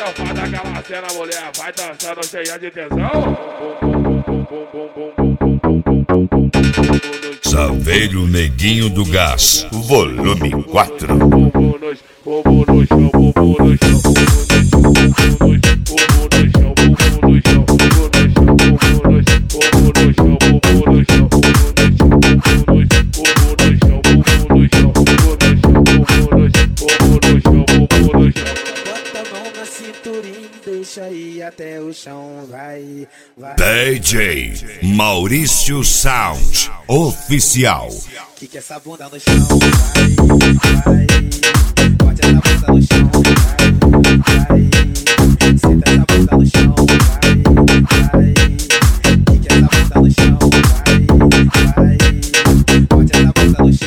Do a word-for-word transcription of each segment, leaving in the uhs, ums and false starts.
safada, aquela cena, mulher, vai dançando cheia de tesão. Saveiro Neguinho do Gás, volume quatro. Bumbum no chão, bumbum no chão, bumbum no chão, bumbum no chão, bumbum no chão, bumbum no chão, bumbum no chão, bumbum no chão, bumbum no chão, bumbum no chão. Bota a mão na cinturinha, deixa ir até o chão, vai, vai. D J Maurício Sound Oficial. Que que essa bunda no chão, vai, vai. Bote essa bunda no chão, vai, vai. Senta essa bunda no chão, vai, vai. Que que essa bunda no chão, vai, vai. Bote essa bunda no chão.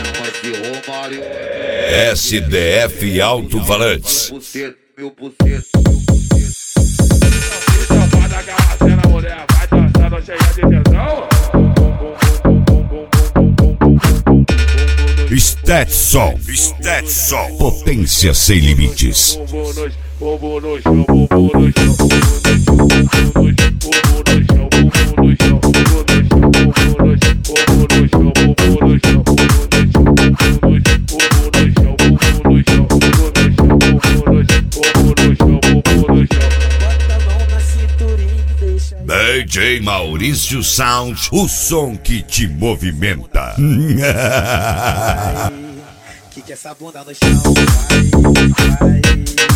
S D F Alto-Falantes. Meu buceta. Safada, aquela cena, mulher, vai dançando cheia de tesão. Stetson, Stetson, potência sem limites. Bumbum no chão, bumbum no chão, bumbum no chão, bumbum no chão, bumbum no chão, bumbum no chão, bumbum no chão, bumbum no chão, bumbum no chão, bumbum no chão, bumbum no chão. Bota a mão na cinturinha, deixa ir. D J Maurício Sound, o som que te movimenta. Que que essa bunda no chão, vai, vai.